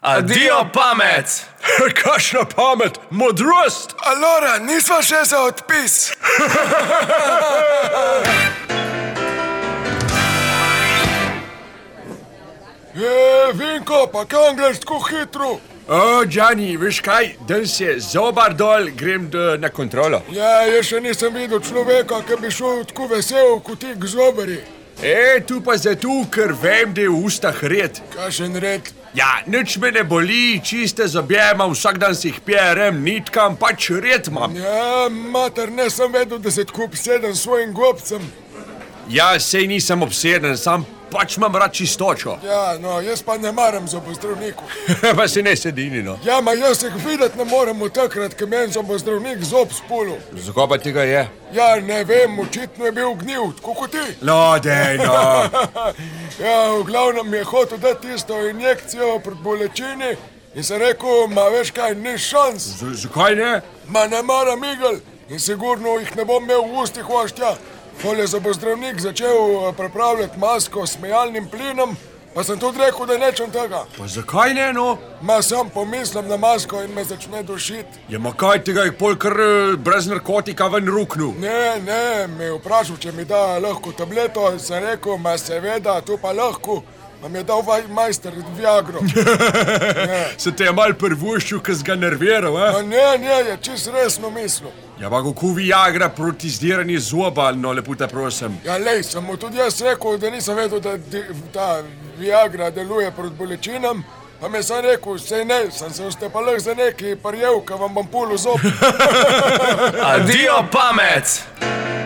Adijo pamet! Kakšna pamet, modrost! Alora, nisva še za odpis. Vinko, pa kam greš tako hitro? Gianni, veš kaj, danes je zobar dol, grem na kontrolo. Ja, jaz še nisem videl človeka, ki bi šel tako vesel kot ti k zobari. Tu pa zato, ker vem, da je v ustah red. Kakšen red? Ja, nič me ne boli, čiste zobje imam, vsak dan si jih perem, nitkam, pač red imam. Ja, mater, ne sem vedel, da si tako obseden s svojim gobcem. Ja, sej nisem obseden, sam pač imam rad čistočo. Ja, no, jaz pa ne maram zobozdravnikov. Pa si ne sedini, no. Ja, ma jaz jih videti ne morem v takrat, ko meni zobozdravnik zob spulil. Zakaj pa tega je? Ja, ne vem, očitno je bil gnil, tako kot ti. No, dej, no. Ja, v glavnem mi je hotel dati tisto injekcijo proti bolečini in sem rekel, ma veš kaj, ni šans. Zakaj ne? Ma ne maram igel in sigurno jih ne bom imel v ustih voštja. Pol je zobozdravnik začel pripravljati masko s smejalnim plinom, pa sem tudi rekel, da nečem tega. Pa zakaj ne, no? Ma sam pomislim na masko in me začne dušiti. Ja, ma kaj tega je pol kar brez narkotika ven ruknil? Ne, me je vprašal, če mi da lahko tableto, in sem rekel, ma seveda, to pa lahko. Pa mi je dal majster Viagro. Se te je mal prvoščil, ki si ga nerviral, Ma ne, je čist resno mislil. Ja, pa kako Viagra proti zdiranju zoba, no, lepo te prosim. Ja, lej, sem mu tudi jaz rekel, da nisem vedel, da ta Viagra deluje proti bolečinam, pa mi sem rekel, sej ne, sem se ste pa lahko za neki parjev, ka vam bom pulil zob. Adijo pamet!